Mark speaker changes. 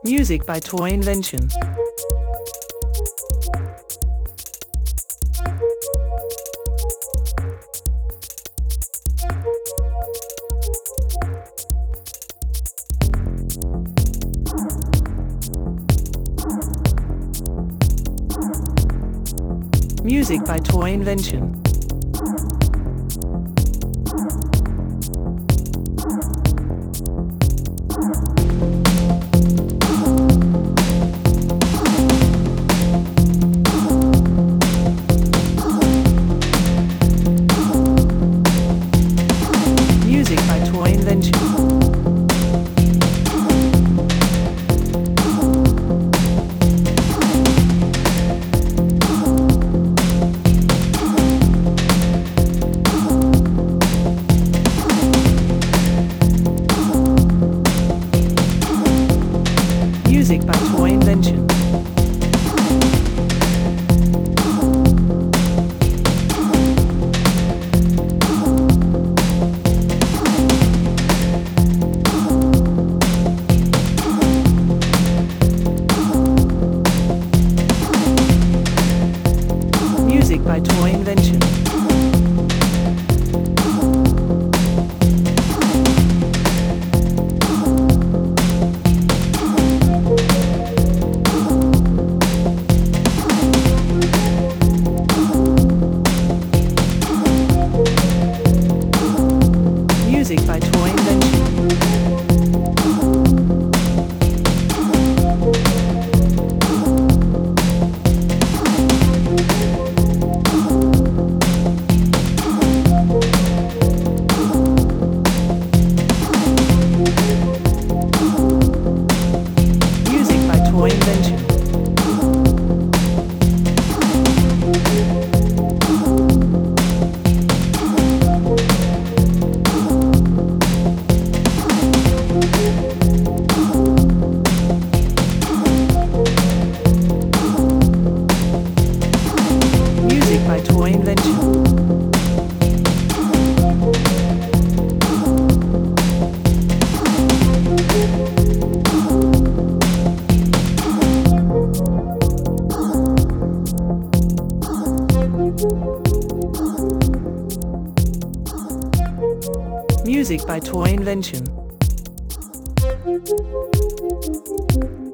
Speaker 1: Music by Toy Invention. Music by Toy Invention. Music by Toy Invention. Music by Toy Invention. Music by Toy Invention. Music by Toy Invention. Music by Toy Invention. Music by Toy Invention. Music by Toy Invention.